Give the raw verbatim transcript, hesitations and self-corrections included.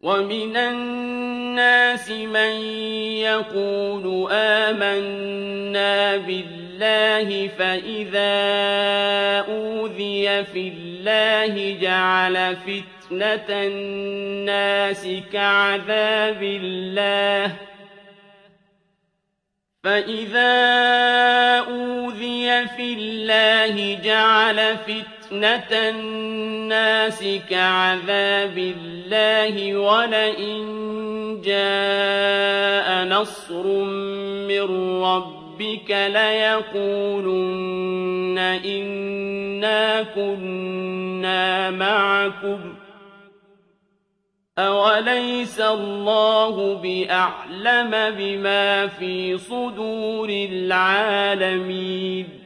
وَمِنَ النَّاسِ مَن يَقُولُ آمَنَّا بِاللَّهِ فَإِذَا أُوذِيَ فِي اللَّهِ جَعَلَ فِتْنَةَ النَّاسِ كَعَذَابِ اللَّهِ فَإِذَا أُوذِيَ فِي اللَّهِ جَعَلَ فِتْنَةَ النَّاسِ كَعَذَابِ اللَّهِ وَلَئِن جَاءَ نَصْرٌ مِّن رَّبِّكَ لَيَقُولُنَّ إِنَّا كُنَّا مَعَكُمْ ۚ أَوَلَيْسَ اللَّهُ بِأَعْلَمَ بِمَا فِي صُدُورِ الْعَالَمِينَ